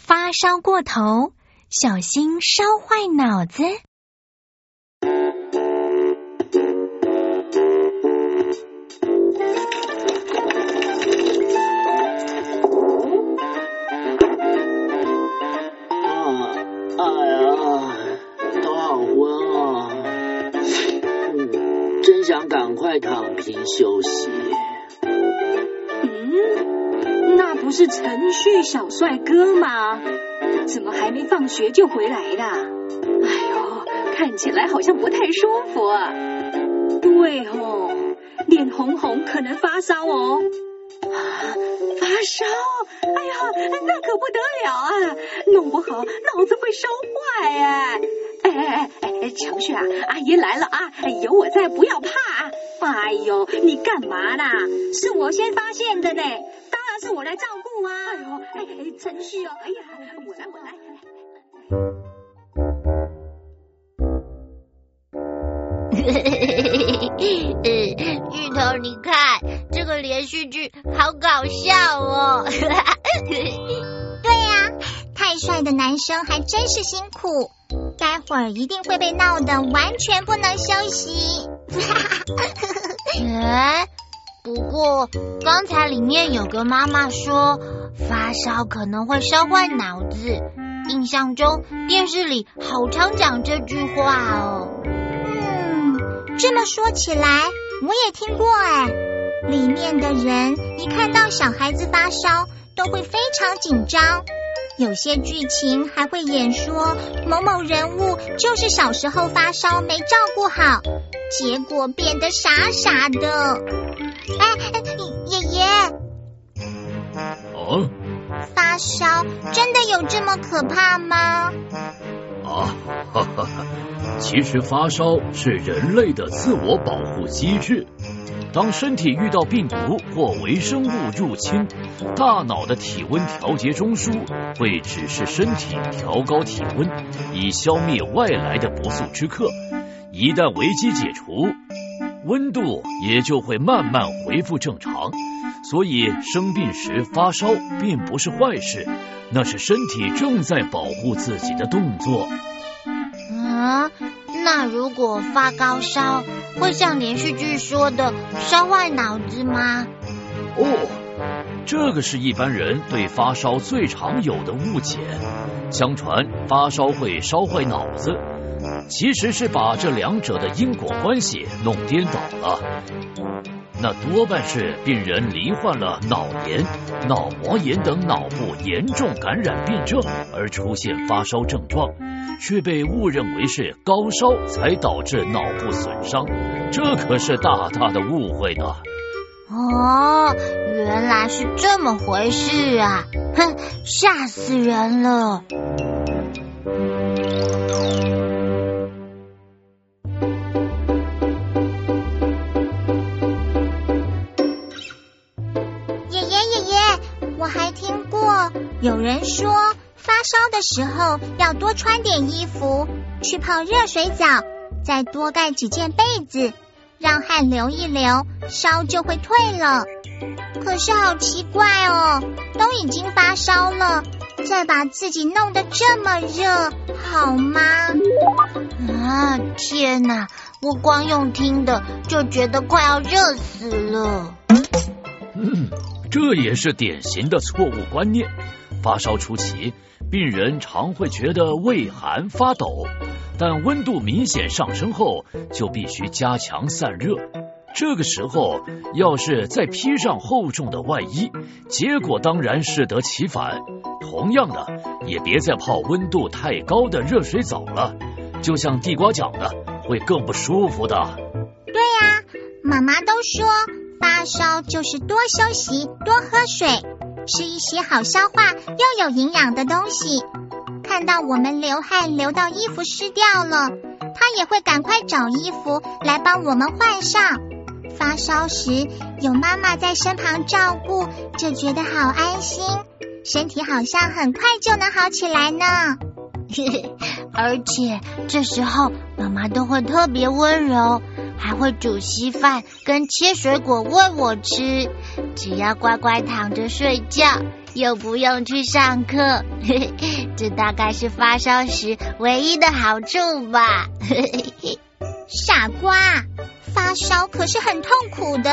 发烧过头，小心烧坏脑子。 真想赶快躺平休息。 那不是陈旭小帅哥吗？怎么还没放学就回来了？哎呦，看起来好像不太舒服啊。对哦，脸红红，可能发烧哦。发烧？哎呀，那可不得了啊！弄不好脑子会烧坏哎。程旭啊，阿姨来了啊，有我在，不要怕。哎呦，你干嘛啦？是我先发现的呢，当然是我来照顾啊。哎呦，程旭哦，哎呀，我来。 芋头，你看这个连续剧好搞笑哦。 对呀，太帅的男生还真是辛苦，待会儿一定会被闹得完全不能休息。 不过刚才里面有个妈妈说发烧可能会烧坏脑子，印象中电视里好常讲这句话哦。 这么说起来我也听过里面的人一看到小孩子发烧都会非常紧张，有些剧情还会演说某某人物就是小时候发烧没照顾好，结果变得傻傻的。爷爷，发烧真的有这么可怕吗？ 其实发烧是人类的自我保护机制。当身体遇到病毒或微生物入侵，大脑的体温调节中枢会指示身体调高体温，以消灭外来的不速之客。一旦危机解除，温度也就会慢慢恢复正常。所以生病时发烧并不是坏事，那是身体正在保护自己的动作。 那如果发高烧，会像连续剧说的烧坏脑子吗？ 这个是一般人对发烧最常有的误解。相传发烧会烧坏脑子，其实是把这两者的因果关系弄颠倒了。那多半是病人罹患了脑炎、脑膜炎等脑部严重感染病症而出现发烧症状，却被误认为是高烧才导致脑部损伤，这可是大大的误会呢。 原来是这么回事啊！吓死人了。 我还听过有人说发烧的时候要多穿点衣服，去泡热水澡，再多盖几件被子，让汗流一流，烧就会退了。可是好奇怪哦，都已经发烧了，再把自己弄得这么热，好吗？ 天哪，我光用听的就觉得快要热死了。 这也是典型的错误观念。发烧初期，病人常会觉得畏寒发抖，但温度明显上升后，就必须加强散热。这个时候要是再披上厚重的外衣，结果当然适得其反。同样的，也别再泡温度太高的热水澡了，就像地瓜讲的，会更不舒服的。 对呀，妈妈都说发烧就是多休息，多喝水，吃一些好消化又有营养的东西。看到我们流汗流到衣服湿掉了，她也会赶快找衣服来帮我们换上。发烧时有妈妈在身旁照顾，就觉得好安心，身体好像很快就能好起来呢。 而且这时候妈妈都会特别温柔， 还会煮稀饭跟切水果喂我吃，只要乖乖躺着睡觉，又不用去上课。这大概是发烧时唯一的好处吧。 傻瓜，发烧可是很痛苦的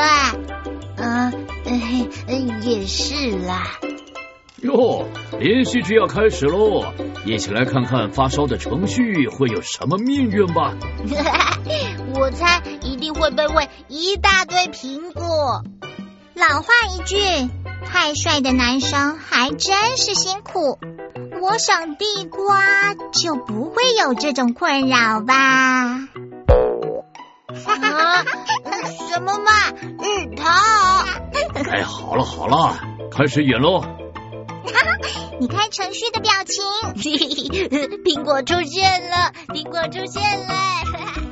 也是啦。 哟，连续剧要开始喽，一起来看看发烧的程序会有什么命运吧。 我猜一定会被喂一大堆苹果。 老话一句，太帅的男生还真是辛苦。我想地瓜就不会有这种困扰吧。 什么嘛，日头！ 哎，好了，开始演喽。 你看程序的表情， 苹果出现了，苹果出现了。